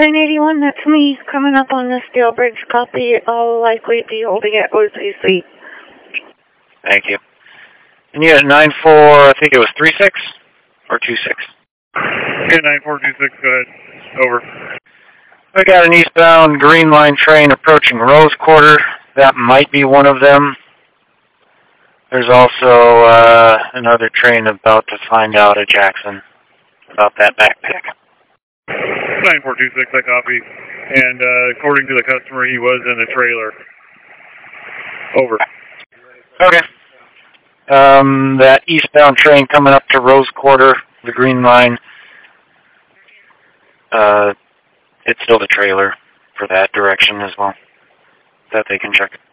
1081, that's me, coming up on the Steel Bridge. Copy, I'll likely be holding at OCC. Thank you. And you had 94, I think it was 36 or 26? Yeah, 9426, go ahead. Over. We got an eastbound Green Line train approaching Rose Quarter. That might be one of them. There's also another train about to find out at Jackson about that backpack. 9426, I copy. And according to the customer, he was in a trailer. Over. Okay. That eastbound train coming up to Rose Quarter, the Green Line, it's still the trailer for that direction as well, that they can check.